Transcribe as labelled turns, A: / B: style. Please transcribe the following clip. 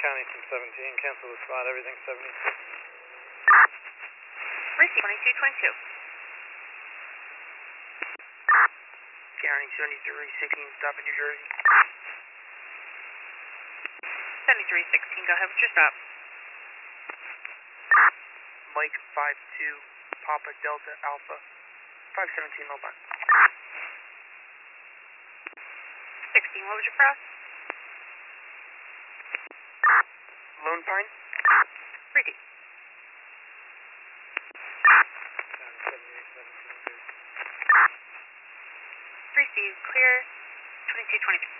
A: County Team 17, cancel the spot, everything 76.
B: Receive 2222.
C: County 7316, stop in New Jersey.
B: 7316, go ahead with your stop.
C: Mike 52, Papa Delta Alpha, 517 mobile.
B: 16, what was your cross?
C: Lone Pine.
B: Receive.
A: County 78, 17,
B: Receive, clear, 2223.